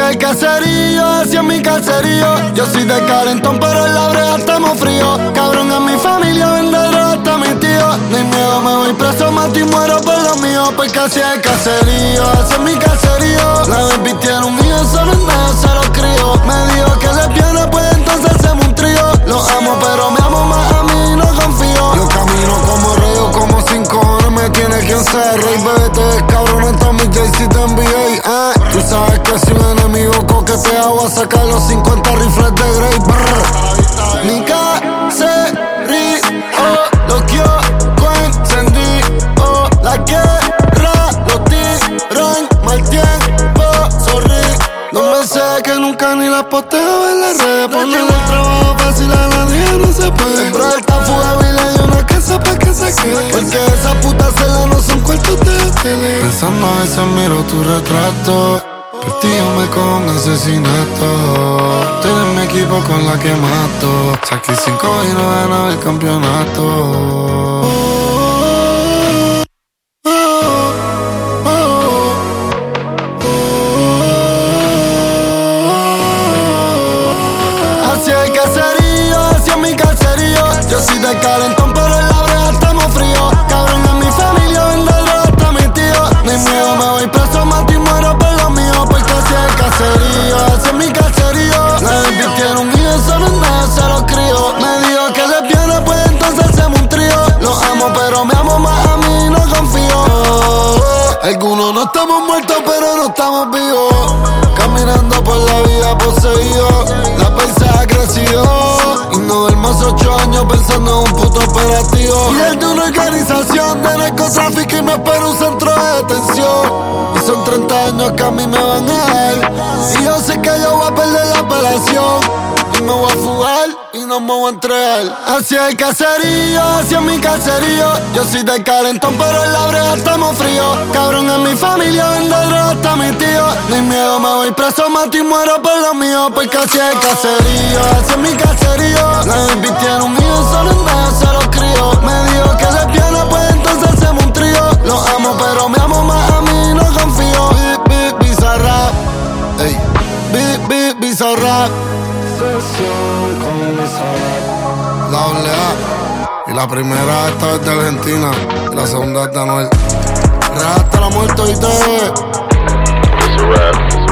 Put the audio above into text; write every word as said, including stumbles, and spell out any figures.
el caserío, así es mi caserío. Yo soy de calentón, pero en la brea estamos fríos. Cabrón, en mi familia vende droga hasta mi tío. Ni miedo, me voy preso, mato y muero por lo mío. Porque así es el caserío, así es mi caserío. La baby tiene un mío, solo en nada se lo crío. Me dijo que lesbiana, pues entonces hacemos un trío. Lo amo, pero me amo más a mí, no confío. Yo camino como rey, como cinco cojones me tiene quien ser rey. Bebé, te ves cabrón, en todos mis J C te envié, eh. Tú sabes que si un enemigo coquetea voy a sacar los cincuenta rifles de Grey. Brr. Mi caserío, lo quiero encendido. La guerra, los tiros en mal tiempo, sorry. No me sé que nunca ni la posteo en las redes. Poner el trabajo fácil a nadie no se puede. El brother está fugado y le dio una casa pa' que se quede. Porque esa puta celda no son cuartos de tele. Pensando a veces miro tu retrato. Por ti yo me cojo un asesinato. Tú eres mi equipo con la que mato. Saqué cinco y no ganaba el campeonato. Así es el caserío, así es mi caserío. Yo soy de calentón, pero en la brea estamos fríos. Cabrón, en mi familia vende droga hasta mi tío. Ni miedo, me voy preso, mato y muero por lo mío. Porque así es el caserío, así es mi caserío. La baby tiene un hijo, solo en nada se lo crío. Me dijo que lesbiana, pues entonces hacemos un trío. Lo amo, pero me amo más a mí, no confío. Algunos no estamos muertos, pero no estamos vivos. Caminando por la vida poseído. La paisa ha crecido y no duermo hace ocho años pensando en un puto operativo. Y es de una organización de narcotráfico y me espera un centro de detención. Y son treinta años que a mí me van a dar. Y yo sé que yo voy a perder la apelación. Y me voy a fugar y no me voy a entregar. Así es el caserío, así es mi caserío. Yo soy de calentón, pero en la brea estamos fríos. Cabrón, en mi familia vende droga hasta mi tío. Ni miedo, me voy preso, mato y muero por lo mío. Porque así es el caserío, así es mi caserío. La baby tiene un hijo, solo en nada se lo crío. Me dijo que lesbiana, pues entonces hacemos un trío. Lo amo, pero me amo más a mí, no confío. Bip, bip, bizarrap. Ey, bip, bip, bizarrap. Doble A. Y la primera esta es de Argentina y la segunda es de Anuel. Real hasta la muerte y te.